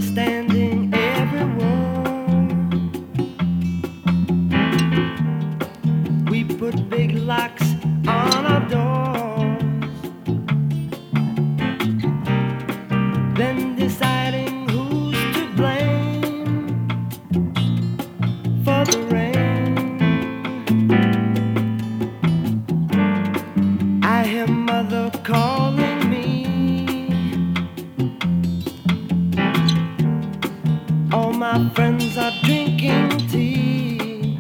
understanding every word. We put big locks on our doors, then deciding who's to blame for the rain. I hear mother calling me. All my friends are drinking tea.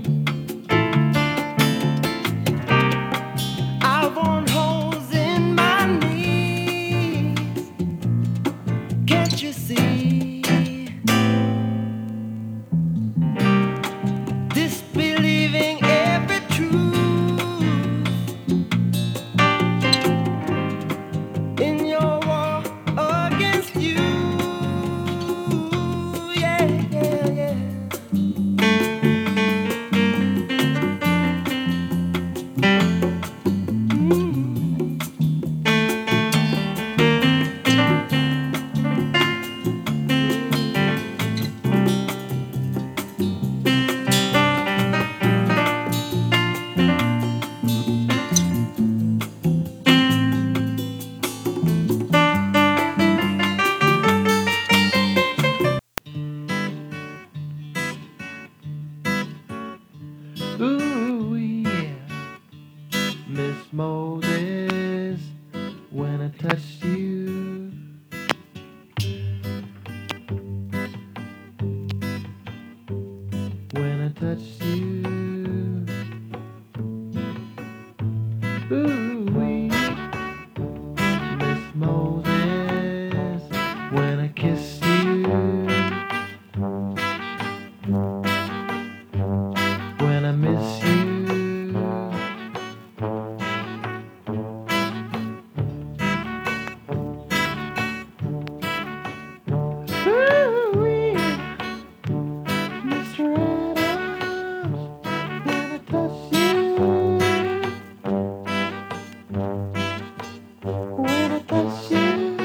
I've worn holes in my knees. Can't you see? Disbelieving every truth in your war against you. Yeah, yeah, yeah. Ooh, yeah. Miss Moses, when I touched you, when I touched you. Ooh, Miss Moses, when I kissed you, when I miss you. Ooh, Mr. Adams, when I touch you, when I touch you.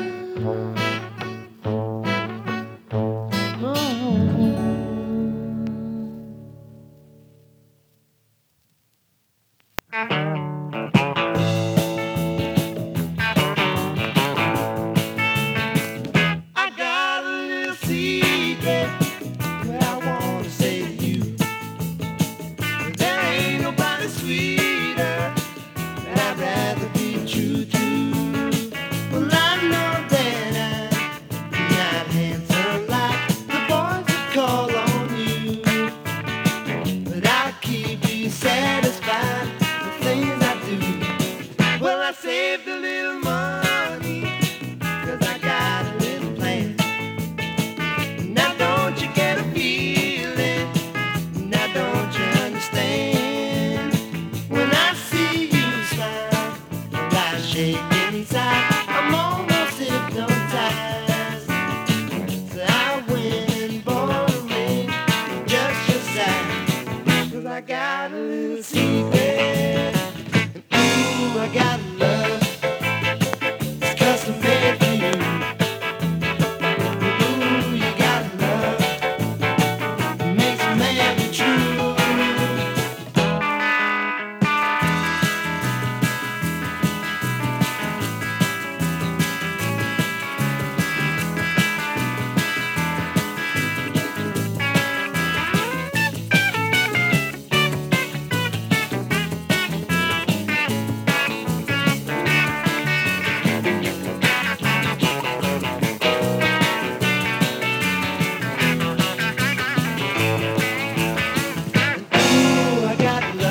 I got a little secret that I want to say to you. There ain't nobody sweeter, and I'd rather be true to. Well, I know that I'm not handsome like the boys that call on you, but I'll keep you satisfied with things I do. Well, I saved a little money, 'cause I got a little plan. Now don't you get a feeling? Now don't you understand? When I see you smile, I shake inside. I'm almost hypnotized. So I went and bought a ring just your size, 'cause I got a little secret